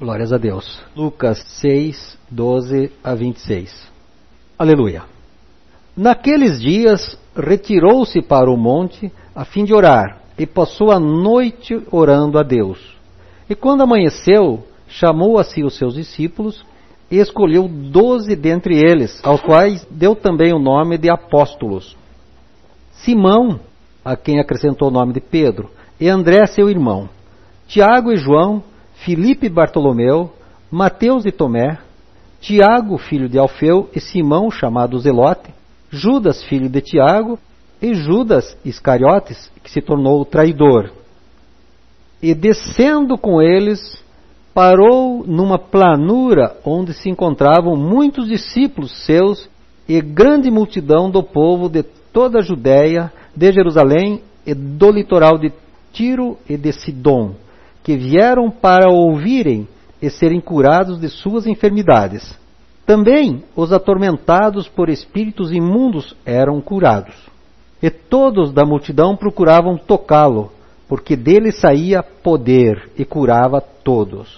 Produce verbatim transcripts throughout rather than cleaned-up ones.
Glórias a Deus. Lucas seis, doze a vinte e seis. Aleluia. Naqueles dias, retirou-se para o monte a fim de orar, e passou a noite orando a Deus. E quando amanheceu, chamou a si os seus discípulos, e escolheu doze dentre eles, aos quais deu também o nome de apóstolos. Simão, a quem acrescentou o nome de Pedro, e André seu irmão, Tiago e João, Filipe e Bartolomeu, Mateus e Tomé, Tiago, filho de Alfeu, e Simão, chamado Zelote, Judas, filho de Tiago, e Judas Iscariotes, que se tornou o traidor. E descendo com eles, parou numa planura onde se encontravam muitos discípulos seus e grande multidão do povo de toda a Judéia, de Jerusalém e do litoral de Tiro e de Sidom, que vieram para ouvirem e serem curados de suas enfermidades. Também os atormentados por espíritos imundos eram curados. E todos da multidão procuravam tocá-lo, porque dele saía poder e curava todos.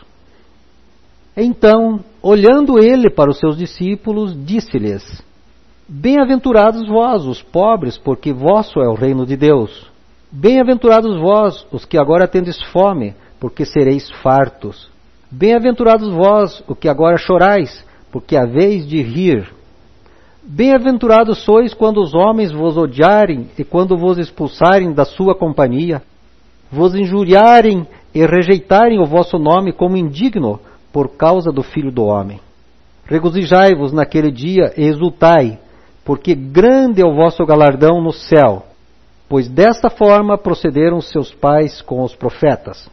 Então, olhando ele para os seus discípulos, disse-lhes: Bem-aventurados vós, os pobres, porque vosso é o reino de Deus. Bem-aventurados vós, os que agora tendes fome, porque sereis fartos. Bem-aventurados vós, os que agora chorais, porque haveis de rir. Bem-aventurados sois quando os homens vos odiarem e quando vos expulsarem da sua companhia, vos injuriarem e rejeitarem o vosso nome como indigno por causa do Filho do Homem. Regozijai-vos naquele dia e exultai, porque grande é o vosso galardão no céu, pois desta forma procederam seus pais com os profetas.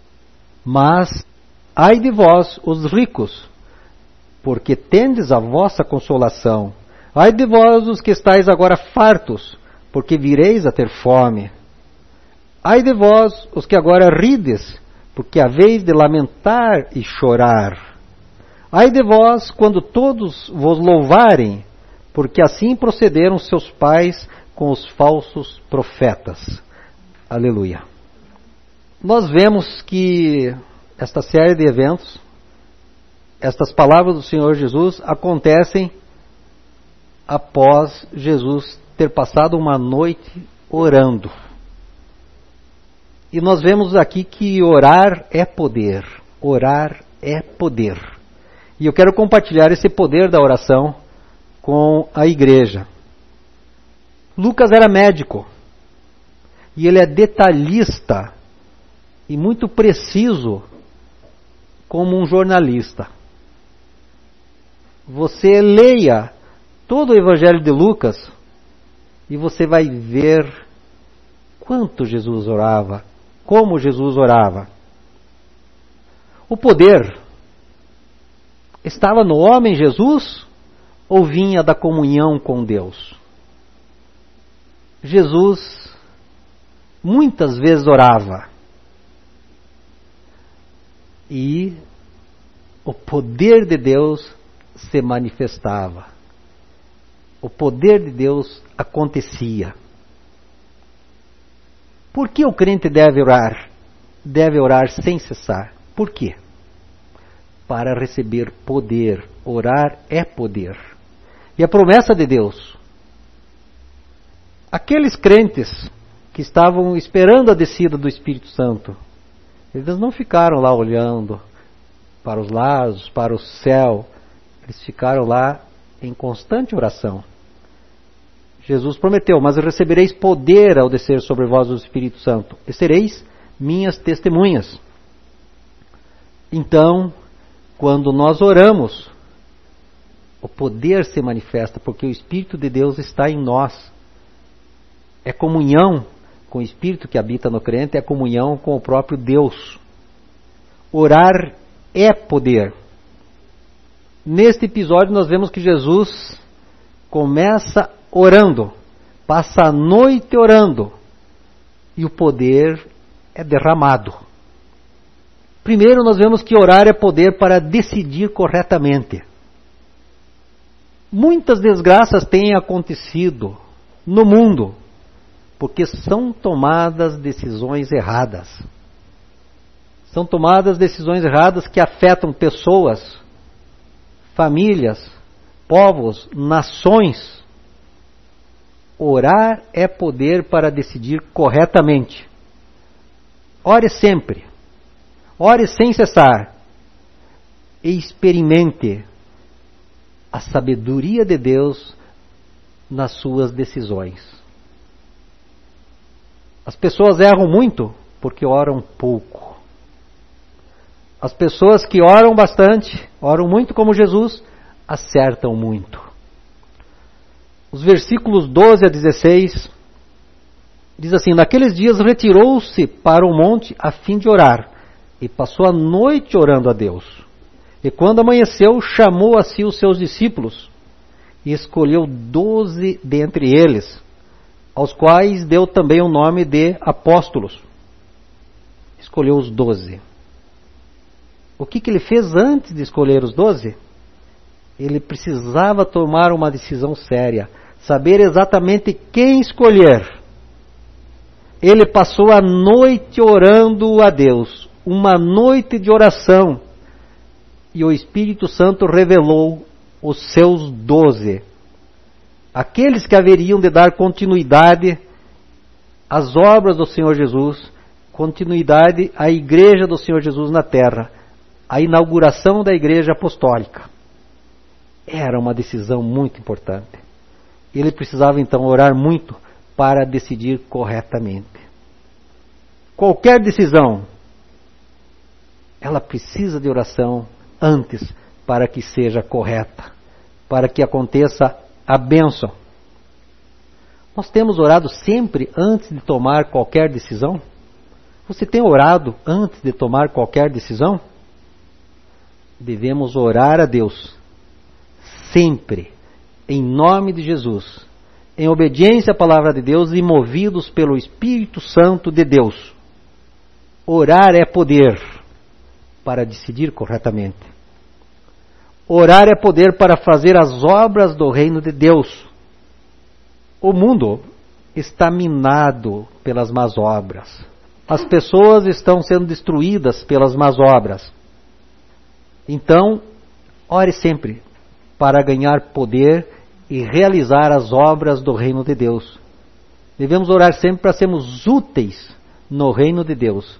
Mas, ai de vós, os ricos, porque tendes a vossa consolação. Ai de vós, os que estáis agora fartos, porque vireis a ter fome. Ai de vós, os que agora rides, porque haveis de lamentar e chorar. Ai de vós, quando todos vos louvarem, porque assim procederam seus pais com os falsos profetas. Aleluia. Nós vemos que esta série de eventos, estas palavras do Senhor Jesus, acontecem após Jesus ter passado uma noite orando. E nós vemos aqui que orar é poder. Orar é poder. E eu quero compartilhar esse poder da oração com a igreja. Lucas era médico. E ele é detalhista e muito preciso como um jornalista. Você leia todo o Evangelho de Lucas e você vai ver quanto Jesus orava, como Jesus orava. O poder estava no homem Jesus ou vinha da comunhão com Deus? Jesus muitas vezes orava e o poder de Deus se manifestava. O poder de Deus acontecia. Por que o crente deve orar? Deve orar sem cessar. Por quê? Para receber poder. Orar é poder. E a promessa de Deus. Aqueles crentes que estavam esperando a descida do Espírito Santo, eles não ficaram lá olhando para os lados, para o céu. Eles ficaram lá em constante oração. Jesus prometeu: mas recebereis poder ao descer sobre vós o Espírito Santo, e sereis minhas testemunhas. Então, quando nós oramos, o poder se manifesta, porque o Espírito de Deus está em nós. É comunhão com o Espírito que habita no crente, é comunhão com o próprio Deus. Orar é poder. Neste episódio nós vemos que Jesus começa orando, passa a noite orando, e o poder é derramado. Primeiro nós vemos que orar é poder para decidir corretamente. Muitas desgraças têm acontecido no mundo, porque são tomadas decisões erradas. São tomadas decisões erradas que afetam pessoas, famílias, povos, nações. Orar é poder para decidir corretamente. Ore sempre. Ore sem cessar. E experimente a sabedoria de Deus nas suas decisões. As pessoas erram muito porque oram pouco. As pessoas que oram bastante, oram muito como Jesus, acertam muito. Os versículos doze a dezesseis diz assim: naqueles dias retirou-se para o monte a fim de orar, e passou a noite orando a Deus. E quando amanheceu, chamou a si os seus discípulos, e escolheu doze dentre eles, aos quais deu também o nome de apóstolos. Escolheu os doze. O que, que ele fez antes de escolher os doze? Ele precisava tomar uma decisão séria, saber exatamente quem escolher. Ele passou a noite orando a Deus, uma noite de oração, e o Espírito Santo revelou os seus doze, aqueles que haveriam de dar continuidade às obras do Senhor Jesus, continuidade à igreja do Senhor Jesus na terra, a inauguração da igreja apostólica. Era uma decisão muito importante. Ele precisava então orar muito para decidir corretamente. Qualquer decisão, ela precisa de oração antes para que seja correta, para que aconteça a bênção. Nós temos orado sempre antes de tomar qualquer decisão? Você tem orado antes de tomar qualquer decisão? Devemos orar a Deus sempre, em nome de Jesus, em obediência à palavra de Deus e movidos pelo Espírito Santo de Deus. Orar é poder para decidir corretamente. Orar é poder para fazer as obras do reino de Deus. O mundo está minado pelas más obras. As pessoas estão sendo destruídas pelas más obras. Então, ore sempre para ganhar poder e realizar as obras do reino de Deus. Devemos orar sempre para sermos úteis no reino de Deus.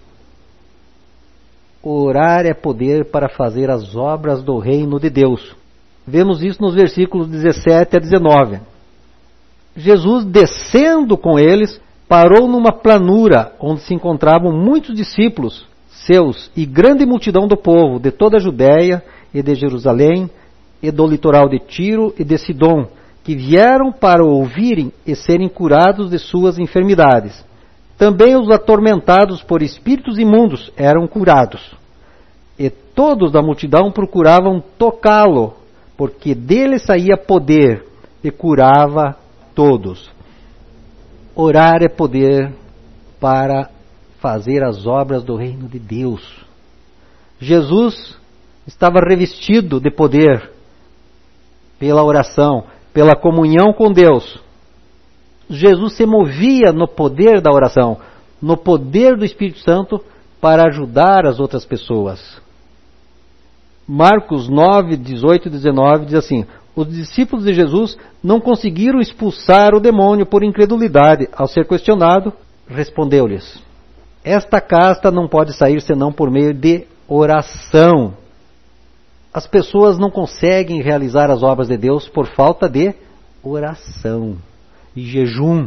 Orar é poder para fazer as obras do reino de Deus. Vemos isso nos versículos dezessete a dezenove. Jesus, descendo com eles, parou numa planura onde se encontravam muitos discípulos seus e grande multidão do povo de toda a Judéia e de Jerusalém e do litoral de Tiro e de Sidom, que vieram para ouvirem e serem curados de suas enfermidades. Também os atormentados por espíritos imundos eram curados. E todos da multidão procuravam tocá-lo, porque dele saía poder e curava todos. Orar é poder para fazer as obras do reino de Deus. Jesus estava revestido de poder pela oração, pela comunhão com Deus. Jesus se movia no poder da oração, no poder do Espírito Santo para ajudar as outras pessoas. Marcos nove, dezoito e dezenove diz assim: os discípulos de Jesus não conseguiram expulsar o demônio por incredulidade. Ao ser questionado, respondeu-lhes: esta casta não pode sair senão por meio de oração. As pessoas não conseguem realizar as obras de Deus por falta de oração e jejum.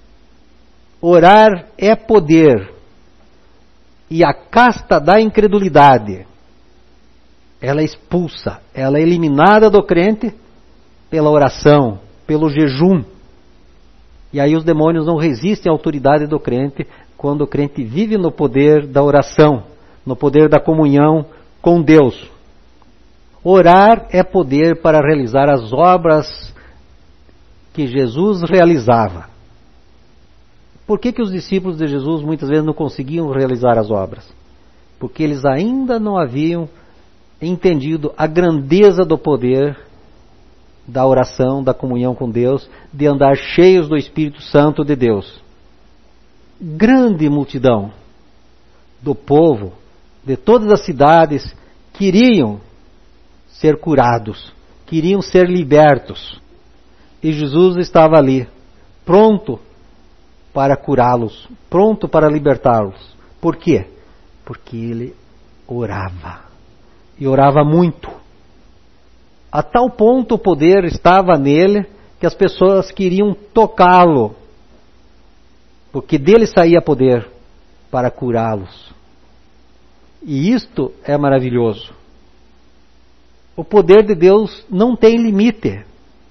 Orar é poder. E a casta da incredulidade, ela é expulsa, ela é eliminada do crente pela oração, pelo jejum. E aí os demônios não resistem à autoridade do crente quando o crente vive no poder da oração, no poder da comunhão com Deus. Orar é poder para realizar as obras que Jesus realizava. Por que que os discípulos de Jesus muitas vezes não conseguiam realizar as obras? Porque eles ainda não haviam entendido a grandeza do poder da oração, da comunhão com Deus, de andar cheios do Espírito Santo de Deus. Grande multidão do povo de todas as cidades, queriam ser curados, queriam ser libertos. E Jesus estava ali, pronto para curá-los, pronto para libertá-los. Por quê? Porque ele orava. E orava muito. A tal ponto o poder estava nele que as pessoas queriam tocá-lo. Porque dele saía poder para curá-los. E isto é maravilhoso. O poder de Deus não tem limite.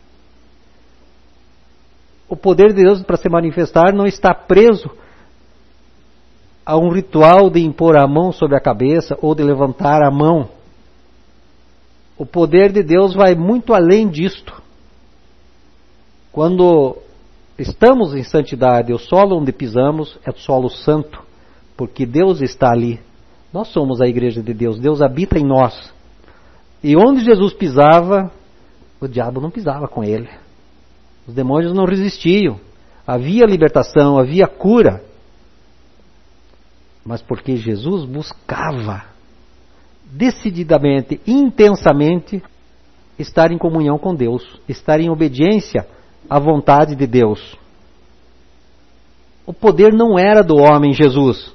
O poder de Deus para se manifestar não está preso a um ritual de impor a mão sobre a cabeça ou de levantar a mão. O poder de Deus vai muito além disto. Quando estamos em santidade, o solo onde pisamos é o solo santo, porque Deus está ali. Nós somos a igreja de Deus, Deus habita em nós. E onde Jesus pisava, o diabo não pisava com ele. Os demônios não resistiam. Havia libertação, havia cura. Mas porque Jesus buscava decididamente, intensamente, estar em comunhão com Deus, estar em obediência à vontade de Deus. O poder não era do homem, Jesus.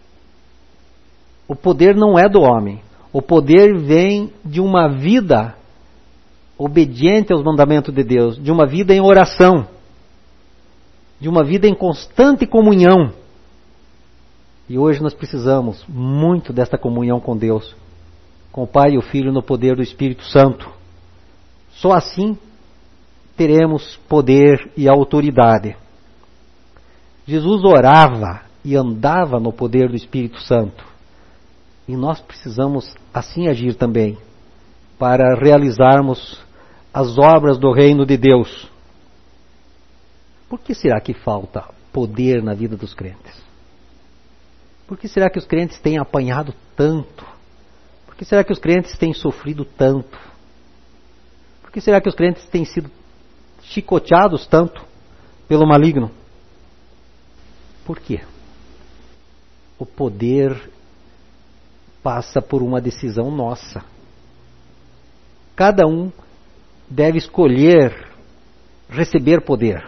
O poder não é do homem. O poder vem de uma vida obediente aos mandamentos de Deus, de uma vida em oração, de uma vida em constante comunhão. E hoje nós precisamos muito desta comunhão com Deus, com o Pai e o Filho no poder do Espírito Santo. Só assim teremos poder e autoridade. Jesus orava e andava no poder do Espírito Santo. E nós precisamos assim agir também, para realizarmos as obras do reino de Deus. Por que será que falta poder na vida dos crentes? Por que será que os crentes têm apanhado tanto? Por que será que os crentes têm sofrido tanto? Por que será que os crentes têm sido chicoteados tanto pelo maligno? Por quê? O poder passa por uma decisão nossa. Cada um deve escolher receber poder,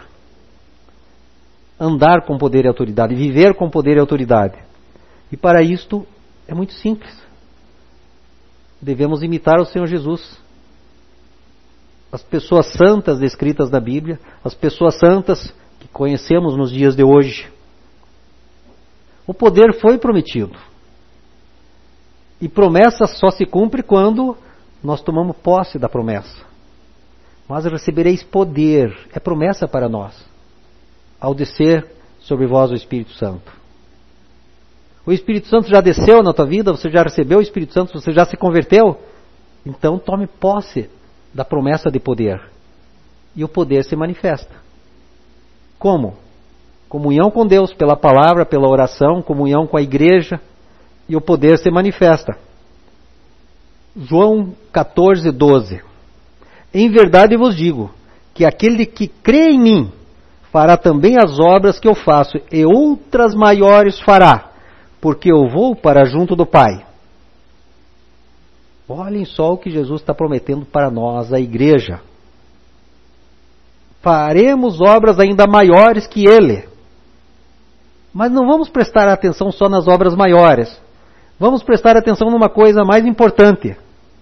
andar com poder e autoridade, viver com poder e autoridade. E para isto é muito simples. Devemos imitar o Senhor Jesus. As pessoas santas descritas na Bíblia, as pessoas santas que conhecemos nos dias de hoje. O poder foi prometido. E promessa só se cumpre quando nós tomamos posse da promessa. Mas recebereis poder, é promessa para nós, ao descer sobre vós o Espírito Santo. O Espírito Santo já desceu na tua vida, você já recebeu o Espírito Santo, você já se converteu? Então tome posse da promessa de poder. E o poder se manifesta. Como? Comunhão com Deus, pela palavra, pela oração, comunhão com a igreja, e o poder se manifesta. João catorze, doze. Em verdade vos digo, que aquele que crê em mim, fará também as obras que eu faço, e outras maiores fará, porque eu vou para junto do Pai. Olhem só o que Jesus está prometendo para nós, a igreja. Faremos obras ainda maiores que Ele. Mas não vamos prestar atenção só nas obras maiores. Vamos prestar atenção numa coisa mais importante.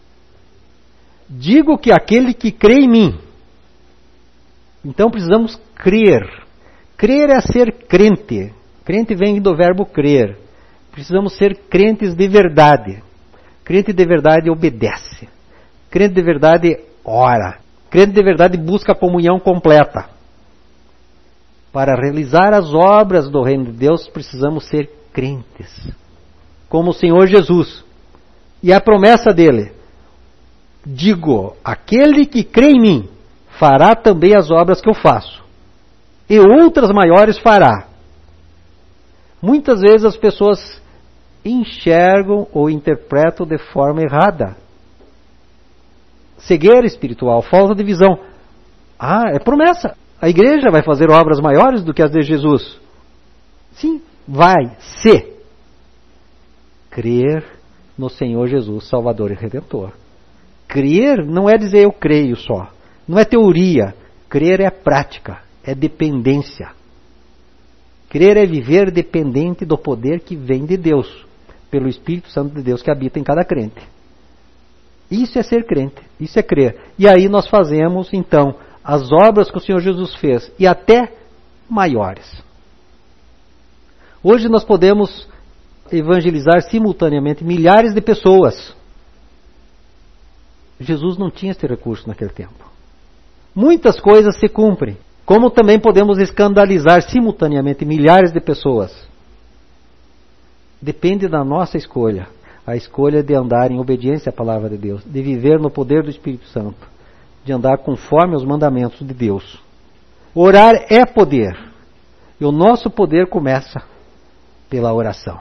Digo que aquele que crê em mim. Então precisamos crer. Crer é ser crente. Crente vem do verbo crer. Precisamos ser crentes de verdade. Crente de verdade obedece. Crente de verdade ora. Crente de verdade busca a comunhão completa. Para realizar as obras do reino de Deus, precisamos ser crentes. Como o Senhor Jesus. E a promessa dele: digo, aquele que crê em mim, fará também as obras que eu faço. E outras maiores fará. Muitas vezes as pessoas enxergam ou interpretam de forma errada. Cegueira espiritual, falta de visão. Ah, é promessa. A igreja vai fazer obras maiores do que as de Jesus. Sim, vai, se crer no Senhor Jesus, Salvador e Redentor. Crer não é dizer eu creio só. Não é teoria. Crer é prática, é dependência. Crer é viver dependente do poder que vem de Deus, pelo Espírito Santo de Deus que habita em cada crente. Isso é ser crente, isso é crer. E aí nós fazemos, então, as obras que o Senhor Jesus fez, e até maiores. Hoje nós podemos evangelizar simultaneamente milhares de pessoas. Jesus não tinha esse recurso naquele tempo. Muitas coisas se cumprem, como também podemos escandalizar simultaneamente milhares de pessoas. Depende da nossa escolha. A escolha de andar em obediência à palavra de Deus, de viver no poder do Espírito Santo, de andar conforme os mandamentos de Deus. Orar é poder, e o nosso poder começa pela oração.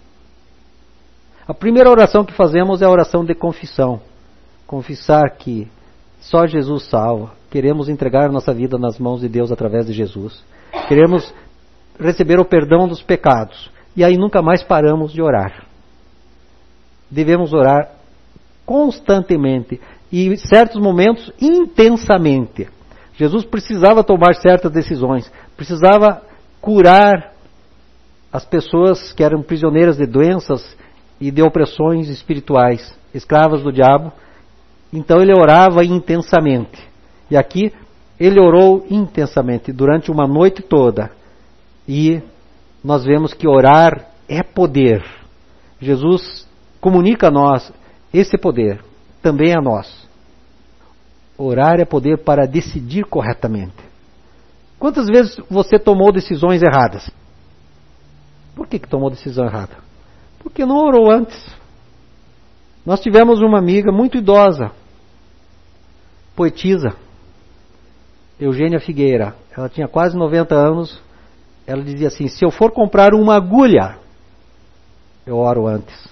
A primeira oração que fazemos é a oração de confissão. Confessar que só Jesus salva. Queremos entregar nossa vida nas mãos de Deus através de Jesus. Queremos receber o perdão dos pecados. E aí nunca mais paramos de orar. Devemos orar constantemente e em certos momentos intensamente. Jesus precisava tomar certas decisões. Precisava curar as pessoas que eram prisioneiras de doenças e de opressões espirituais, escravas do diabo. Então ele orava intensamente. E aqui ele orou intensamente durante uma noite toda. E nós vemos que orar é poder. Jesus comunica a nós esse poder, também a nós. Orar é poder para decidir corretamente. Quantas vezes você tomou decisões erradas? Por que, que tomou decisão errada? Porque não orou antes. Nós tivemos uma amiga muito idosa, poetisa, Eugênia Figueira. Ela tinha quase noventa anos. Ela dizia assim: se eu for comprar uma agulha, eu oro antes.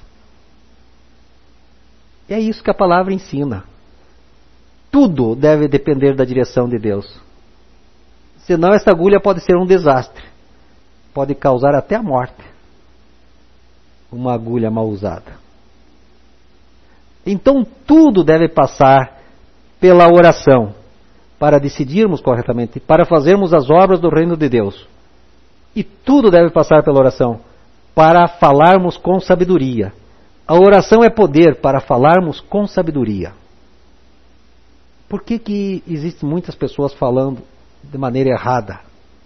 E é isso que a palavra ensina. Tudo deve depender da direção de Deus. Senão essa agulha pode ser um desastre. Pode causar até a morte. Uma agulha mal usada. Então tudo deve passar pela oração, para decidirmos corretamente, para fazermos as obras do reino de Deus. E tudo deve passar pela oração, para falarmos com sabedoria. A oração é poder para falarmos com sabedoria. Por que que existem muitas pessoas falando de maneira errada?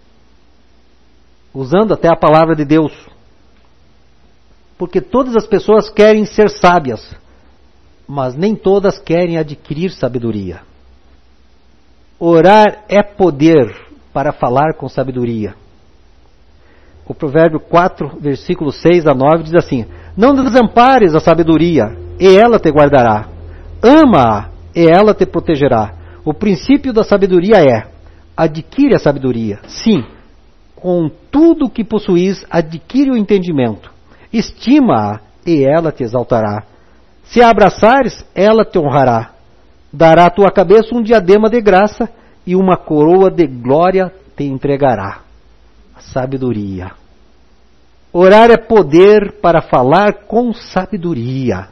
Usando até a palavra de Deus. Porque todas as pessoas querem ser sábias, mas nem todas querem adquirir sabedoria. Orar é poder para falar com sabedoria. O provérbio quatro, versículos seis a nove diz assim: não desampares a sabedoria, e ela te guardará. Ama-a, e ela te protegerá. O princípio da sabedoria é: adquire a sabedoria. Sim, com tudo o que possuís, adquire o entendimento. Estima-a, e ela te exaltará. Se a abraçares, ela te honrará. Dará à tua cabeça um diadema de graça, e uma coroa de glória te entregará. A sabedoria. Orar é poder para falar com sabedoria.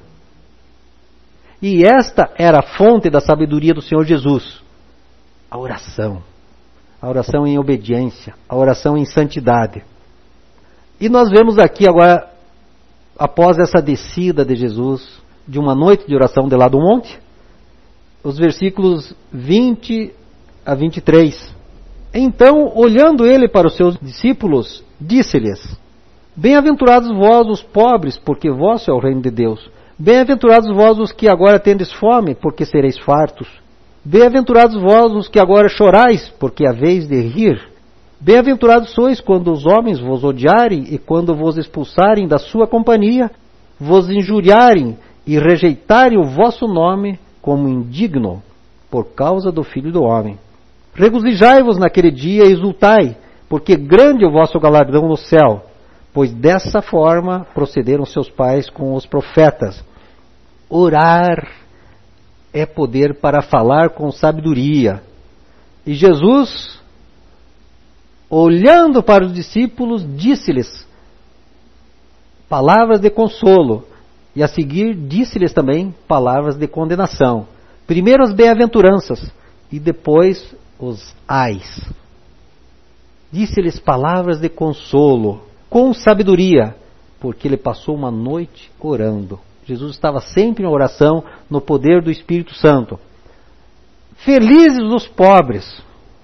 E esta era a fonte da sabedoria do Senhor Jesus. A oração. A oração em obediência. A oração em santidade. E nós vemos aqui agora, após essa descida de Jesus, de uma noite de oração de lá do monte, os versículos vinte a vinte e três. Então, olhando ele para os seus discípulos, disse-lhes: bem-aventurados vós os pobres, porque vosso é o reino de Deus. Bem-aventurados vós os que agora tendes fome, porque sereis fartos. Bem-aventurados vós os que agora chorais, porque haveis de rir. Bem-aventurados sois quando os homens vos odiarem e quando vos expulsarem da sua companhia, vos injuriarem e rejeitarem o vosso nome como indigno, por causa do Filho do Homem. Regozijai-vos naquele dia e exultai, porque grande é o vosso galardão no céu, pois dessa forma procederam seus pais com os profetas. Orar é poder para falar com sabedoria. E Jesus, olhando para os discípulos, disse-lhes palavras de consolo. E a seguir disse-lhes também palavras de condenação. Primeiro as bem-aventuranças e depois os ais. Disse-lhes palavras de consolo, com sabedoria, porque ele passou uma noite orando. Jesus estava sempre em oração, no poder do Espírito Santo. Felizes os pobres,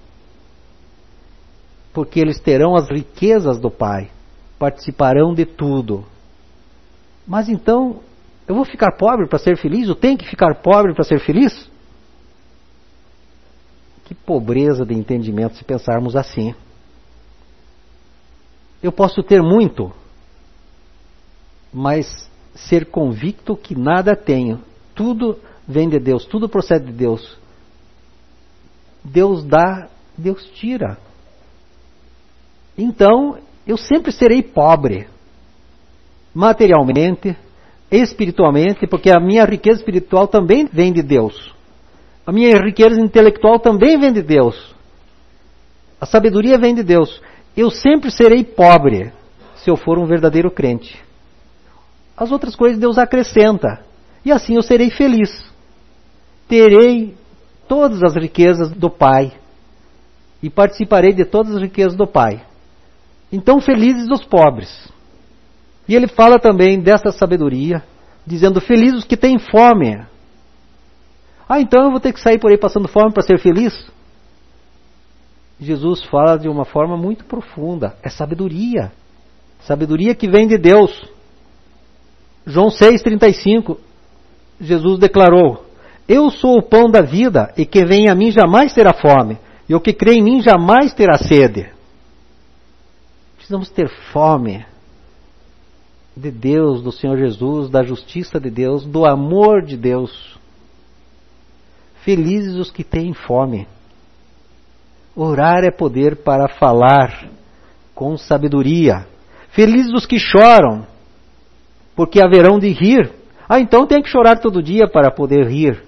porque eles terão as riquezas do Pai, participarão de tudo. Mas então, eu vou ficar pobre para ser feliz? Eu tenho que ficar pobre para ser feliz? Que pobreza de entendimento se pensarmos assim. Eu posso ter muito, mas ser convicto que nada tenho. Tudo vem de Deus, tudo procede de Deus. Deus dá, Deus tira. Então, eu sempre serei pobre. Materialmente, espiritualmente, porque a minha riqueza espiritual também vem de Deus. A minha riqueza intelectual também vem de Deus. A sabedoria vem de Deus. Eu sempre serei pobre se eu for um verdadeiro crente. As outras coisas Deus acrescenta. E assim eu serei feliz. Terei todas as riquezas do Pai. E participarei de todas as riquezas do Pai. Então, felizes os pobres. E ele fala também dessa sabedoria, dizendo, felizes os que têm fome. Ah, então eu vou ter que sair por aí passando fome para ser feliz? Jesus fala de uma forma muito profunda. É sabedoria. Sabedoria que vem de Deus. João seis, trinta e cinco, Jesus declarou, eu sou o pão da vida, e quem vem a mim jamais terá fome, e o que crê em mim jamais terá sede. Precisamos ter fome de Deus, do Senhor Jesus, da justiça de Deus, do amor de Deus. Felizes os que têm fome. Orar é poder para falar com sabedoria. Felizes os que choram, porque haverão de rir. Ah, então tem que chorar todo dia para poder rir.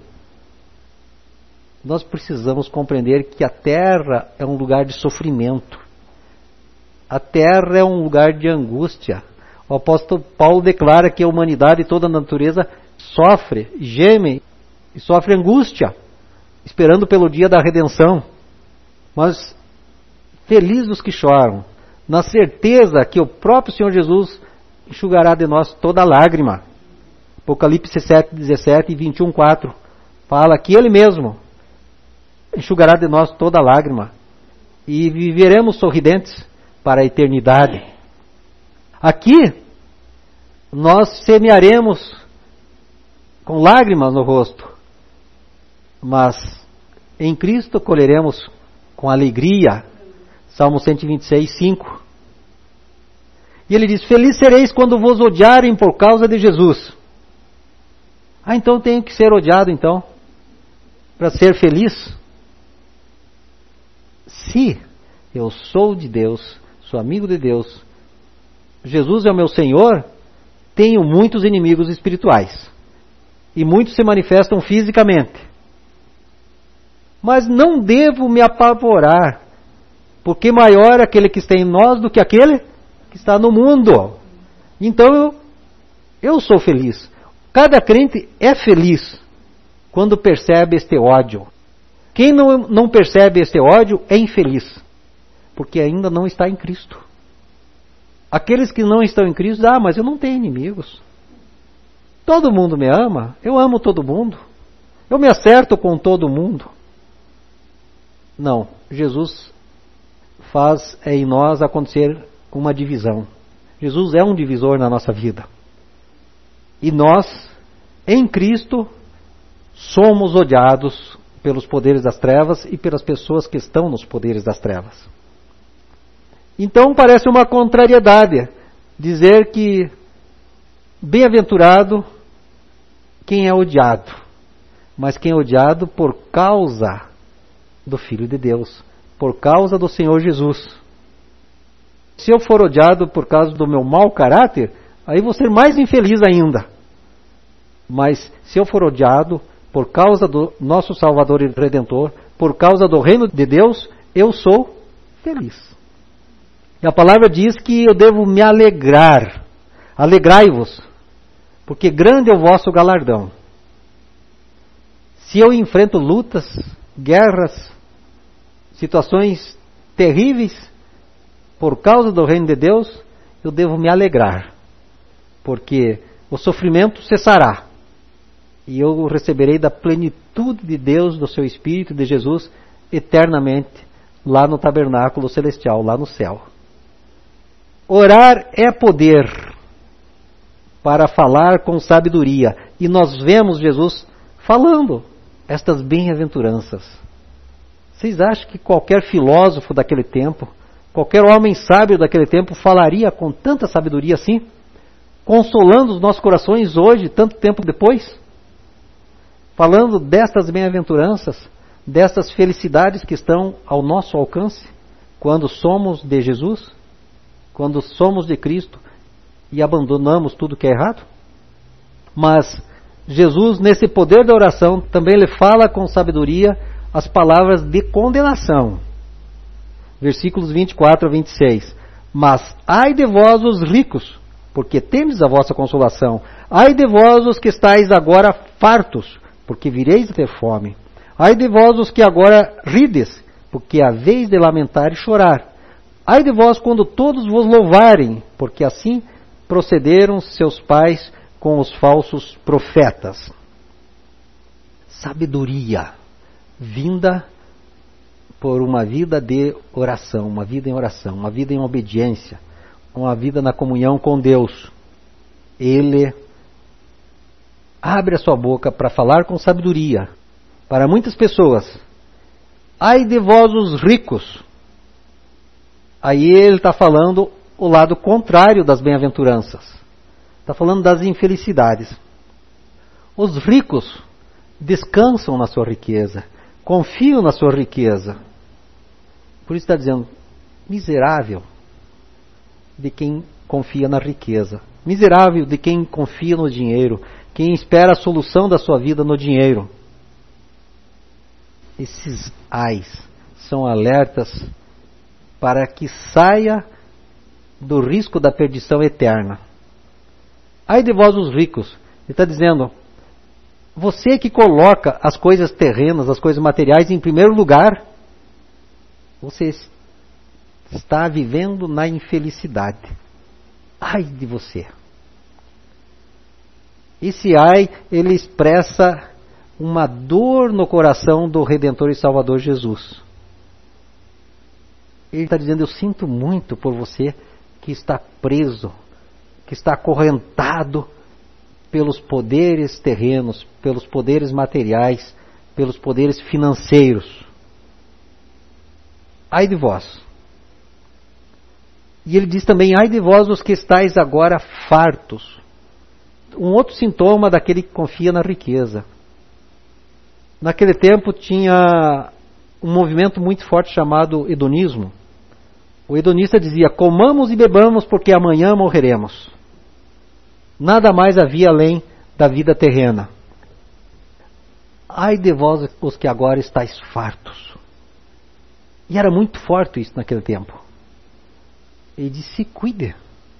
Nós precisamos compreender que a terra é um lugar de sofrimento. A terra é um lugar de angústia. O apóstolo Paulo declara que a humanidade e toda a natureza sofre, geme e sofre angústia, esperando pelo dia da redenção. Mas felizes os que choram, na certeza que o próprio Senhor Jesus enxugará de nós toda lágrima. Apocalipse sete, dezessete e vinte e um, quatro fala que Ele mesmo enxugará de nós toda lágrima e viveremos sorridentes para a eternidade. Aqui nós semearemos com lágrimas no rosto, mas em Cristo colheremos com alegria. Salmo cento e vinte e seis, cinco. E ele diz, feliz sereis quando vos odiarem por causa de Jesus. Ah, então eu tenho que ser odiado então, para ser feliz? Se eu sou de Deus, sou amigo de Deus, Jesus é o meu Senhor, tenho muitos inimigos espirituais. E muitos se manifestam fisicamente. Mas não devo me apavorar, porque maior é aquele que está em nós do que aquele que está no mundo. Então eu, eu sou feliz. Cada crente é feliz quando percebe este ódio. Quem não, não percebe este ódio é infeliz, porque ainda não está em Cristo. Aqueles que não estão em Cristo, ah, mas eu não tenho inimigos. Todo mundo me ama, eu amo todo mundo. Eu me acerto com todo mundo. Não, Jesus faz em nós acontecer uma divisão. Jesus é um divisor na nossa vida. E nós, em Cristo, somos odiados pelos poderes das trevas e pelas pessoas que estão nos poderes das trevas. Então parece uma contrariedade dizer que bem-aventurado quem é odiado, mas quem é odiado por causa do Filho de Deus, por causa do Senhor Jesus. Se eu for odiado por causa do meu mau caráter, aí vou ser mais infeliz ainda. Mas se eu for odiado por causa do nosso Salvador e Redentor, por causa do reino de Deus, eu sou feliz. E a palavra diz que eu devo me alegrar. Alegrai-vos, porque grande é o vosso galardão. Se eu enfrento lutas, guerras, situações terríveis, por causa do reino de Deus, eu devo me alegrar, porque o sofrimento cessará, e eu receberei da plenitude de Deus, do seu Espírito, de Jesus, eternamente, lá no tabernáculo celestial, lá no céu. Orar é poder para falar com sabedoria, e nós vemos Jesus falando estas bem-aventuranças. Vocês acham que qualquer filósofo daquele tempo, qualquer homem sábio daquele tempo falaria com tanta sabedoria assim? Consolando os nossos corações hoje, tanto tempo depois? Falando destas bem-aventuranças, destas felicidades que estão ao nosso alcance, quando somos de Jesus, quando somos de Cristo e abandonamos tudo que é errado? Mas Jesus, nesse poder da oração, também lhe fala com sabedoria as palavras de condenação. Versículos vinte e quatro a vinte e seis. Mas ai de vós os ricos, porque tendes a vossa consolação. Ai de vós os que estáis agora fartos, porque vireis a ter fome. Ai de vós os que agora rides, porque haveis de lamentar e chorar. Ai de vós quando todos vos louvarem, porque assim procederam seus pais com os falsos profetas. Sabedoria vinda por uma vida de oração, uma vida em oração, uma vida em obediência, uma vida na comunhão com Deus. Ele abre a sua boca para falar com sabedoria para muitas pessoas. Ai de vós os ricos. Aí ele está falando o lado contrário das bem-aventuranças. Está falando das infelicidades. Os ricos descansam na sua riqueza, confiam na sua riqueza. Por isso está dizendo, miserável de quem confia na riqueza. Miserável de quem confia no dinheiro, quem espera a solução da sua vida no dinheiro. Esses ais são alertas para que saia do risco da perdição eterna. Ai de vós os ricos. Ele está dizendo, você que coloca as coisas terrenas, as coisas materiais em primeiro lugar, você está vivendo na infelicidade. Ai de você. Esse ai, ele expressa uma dor no coração do Redentor e Salvador Jesus. Ele está dizendo, eu sinto muito por você que está preso, que está acorrentado pelos poderes terrenos, pelos poderes materiais, pelos poderes financeiros. Ai de vós. E ele diz também, ai de vós os que estáis agora fartos. Um outro sintoma daquele que confia na riqueza. Naquele tempo tinha um movimento muito forte chamado hedonismo. O hedonista dizia, comamos e bebamos porque amanhã morreremos. Nada mais havia além da vida terrena. Ai de vós os que agora estáis fartos. E era muito forte isso naquele tempo. Ele disse, se cuide.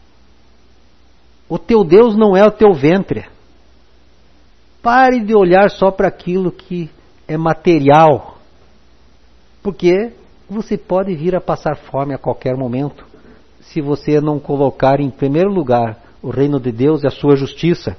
O teu Deus não é o teu ventre. Pare de olhar só para aquilo que é material. Porque você pode vir a passar fome a qualquer momento, se você não colocar em primeiro lugar o reino de Deus e a sua justiça.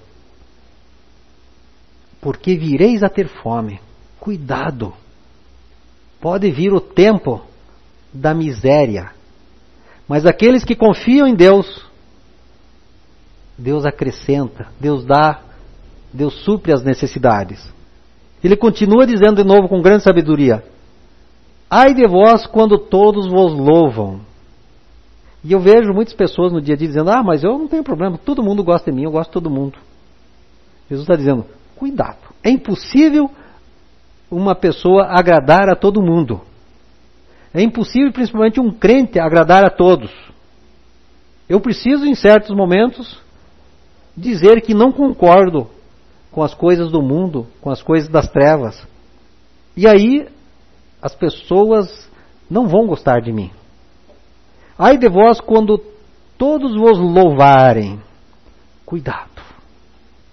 Porque vireis a ter fome. Cuidado. Pode vir o tempo da miséria. Mas aqueles que confiam em Deus, Deus acrescenta, Deus dá, Deus supre as necessidades. Ele continua dizendo de novo com grande sabedoria, ai de vós quando todos vos louvam. E eu vejo muitas pessoas no dia a dia dizendo, ah, mas eu não tenho problema, todo mundo gosta de mim, eu gosto de todo mundo. Jesus está dizendo, cuidado, é impossível uma pessoa agradar a todo mundo. É impossível, principalmente um crente, agradar a todos. Eu preciso, em certos momentos, dizer que não concordo com as coisas do mundo, com as coisas das trevas. E aí, as pessoas não vão gostar de mim. Ai de vós quando todos vos louvarem. Cuidado.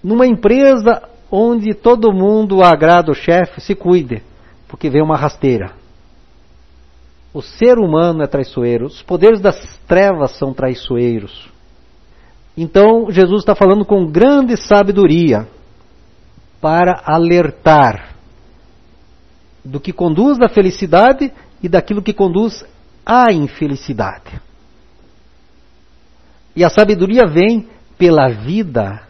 Numa empresa onde todo mundo agrada o chefe, se cuide, porque vem uma rasteira. O ser humano é traiçoeiro, os poderes das trevas são traiçoeiros. Então Jesus está falando com grande sabedoria para alertar do que conduz à felicidade e daquilo que conduz à infelicidade. E a sabedoria vem pela vida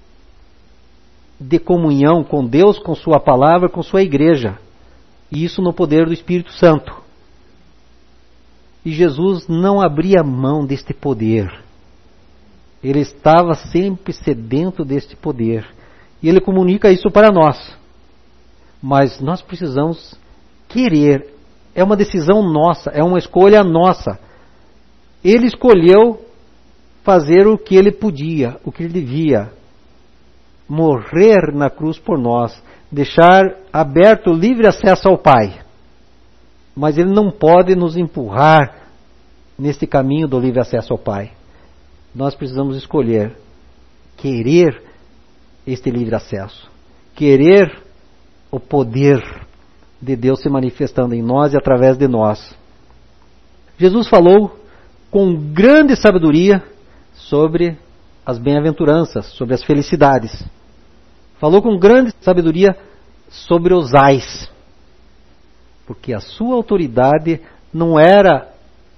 de comunhão com Deus, com sua palavra, com sua igreja. E isso no poder do Espírito Santo. E Jesus não abria mão deste poder. Ele estava sempre sedento deste poder. E ele comunica isso para nós. Mas nós precisamos querer. É uma decisão nossa, é uma escolha nossa. Ele escolheu fazer o que ele podia, o que ele devia. Morrer na cruz por nós. Deixar aberto livre acesso ao Pai. Mas ele não pode nos empurrar nesse caminho do livre acesso ao Pai. Nós precisamos escolher querer este livre acesso. Querer o poder de Deus se manifestando em nós e através de nós. Jesus falou com grande sabedoria sobre as bem-aventuranças, sobre as felicidades. Falou com grande sabedoria sobre os ais. Porque a sua autoridade não era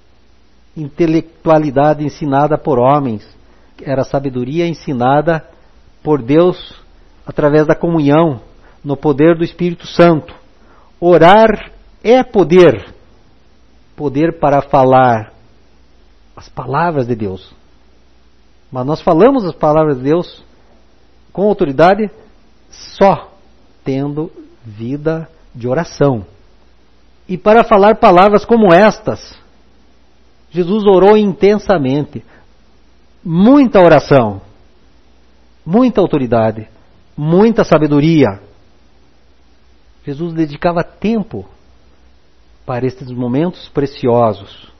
intelectualidade ensinada por homens, era sabedoria ensinada por Deus através da comunhão, no poder do Espírito Santo. Orar é poder, poder para falar as palavras de Deus. Mas nós falamos as palavras de Deus com autoridade só tendo vida de oração. E para falar palavras como estas, Jesus orou intensamente. Muita oração, muita autoridade, muita sabedoria. Jesus dedicava tempo para estes momentos preciosos.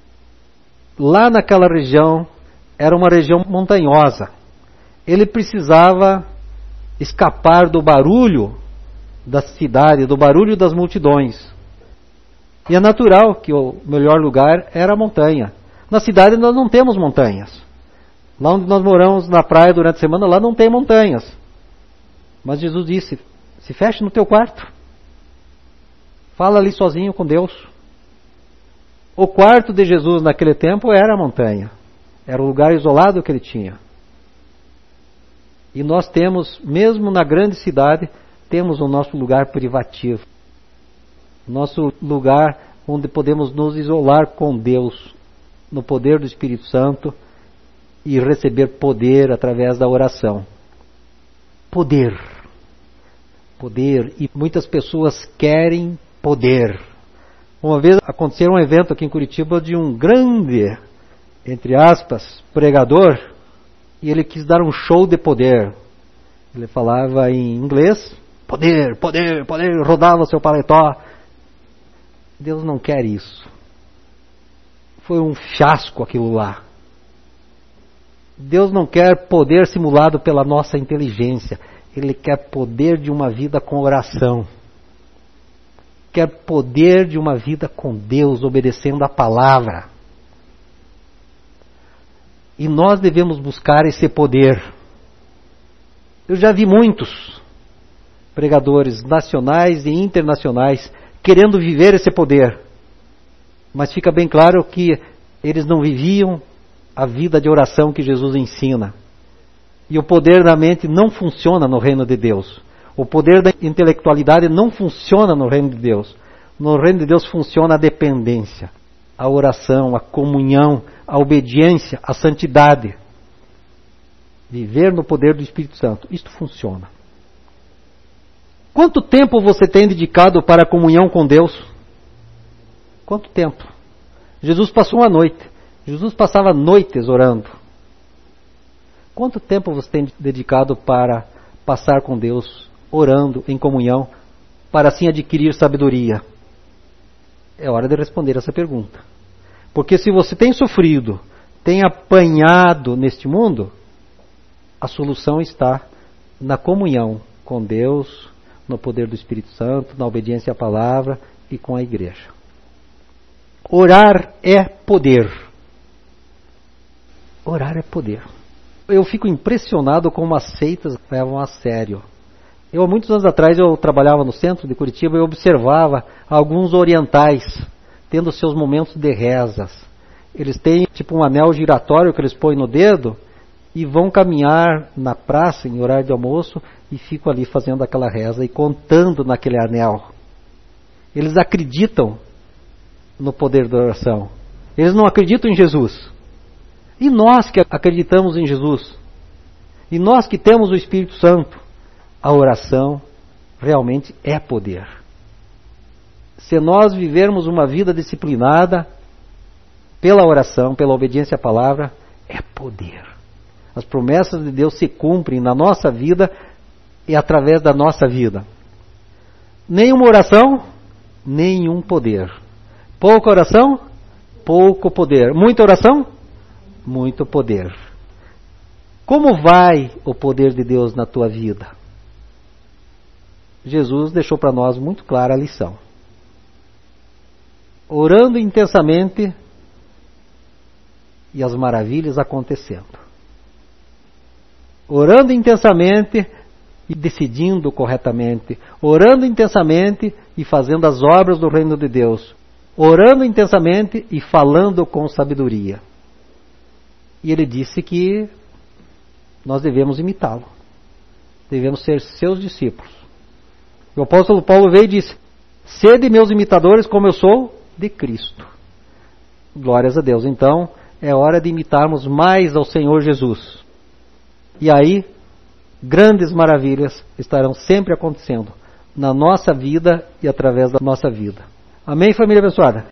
Lá naquela região, era uma região montanhosa. Ele precisava escapar do barulho da cidade, do barulho das multidões. E é natural que o melhor lugar era a montanha. Na cidade nós não temos montanhas. Lá onde nós moramos na praia durante a semana, lá não tem montanhas. Mas Jesus disse, se feche no teu quarto. Fala ali sozinho com Deus. O quarto de Jesus naquele tempo era a montanha. Era o lugar isolado que ele tinha. E nós temos, mesmo na grande cidade, temos o nosso lugar privativo. Nosso lugar onde podemos nos isolar com Deus, no poder do Espírito Santo e receber poder através da oração. Poder. Poder. E muitas pessoas querem poder. Uma vez aconteceu um evento aqui em Curitiba de um grande, entre aspas, pregador, e ele quis dar um show de poder. Ele falava em inglês, poder, poder, poder, rodava seu paletó. Deus não quer isso. Foi um fiasco aquilo lá. Deus não quer poder simulado pela nossa inteligência. Ele quer poder de uma vida com oração. Quer poder de uma vida com Deus, obedecendo a palavra. E nós devemos buscar esse poder. Eu já vi muitos pregadores nacionais e internacionais querendo viver esse poder. Mas fica bem claro que eles não viviam a vida de oração que Jesus ensina. E o poder da mente não funciona no reino de Deus. O poder da intelectualidade não funciona no reino de Deus. No reino de Deus funciona a dependência, a oração, a comunhão, a obediência, a santidade. Viver no poder do Espírito Santo. Isto funciona. Quanto tempo você tem dedicado para a comunhão com Deus? Quanto tempo? Jesus passou uma noite. Jesus passava noites orando. Quanto tempo você tem dedicado para passar com Deus, orando em comunhão, para assim adquirir sabedoria? É hora de responder essa pergunta. Porque se você tem sofrido, tem apanhado neste mundo, a solução está na comunhão com Deus, no poder do Espírito Santo, na obediência à palavra e com a igreja. Orar é poder. Orar é poder. Eu fico impressionado como as seitas levam a sério. Eu, há muitos anos atrás, eu trabalhava no centro de Curitiba e eu observava alguns orientais tendo seus momentos de rezas. Eles têm tipo um anel giratório que eles põem no dedo e vão caminhar na praça em horário de almoço e ficam ali fazendo aquela reza e contando naquele anel. Eles acreditam no poder da oração. Eles não acreditam em Jesus. E nós que acreditamos em Jesus, e nós que temos o Espírito Santo, a oração realmente é poder. Se nós vivermos uma vida disciplinada pela oração, pela obediência à palavra, é poder. As promessas de Deus se cumprem na nossa vida e através da nossa vida. Nenhuma oração, nenhum poder. Pouca oração, pouco poder. Muita oração, muito poder. Como vai o poder de Deus na tua vida? Jesus deixou para nós muito clara a lição. Orando intensamente e as maravilhas acontecendo. Orando intensamente e decidindo corretamente. Orando intensamente e fazendo as obras do reino de Deus. Orando intensamente e falando com sabedoria. E ele disse que nós devemos imitá-lo. Devemos ser seus discípulos. O apóstolo Paulo veio e disse: sede meus imitadores como eu sou de Cristo. Glórias a Deus. Então, é hora de imitarmos mais ao Senhor Jesus. E aí, grandes maravilhas estarão sempre acontecendo na nossa vida e através da nossa vida. Amém, família abençoada?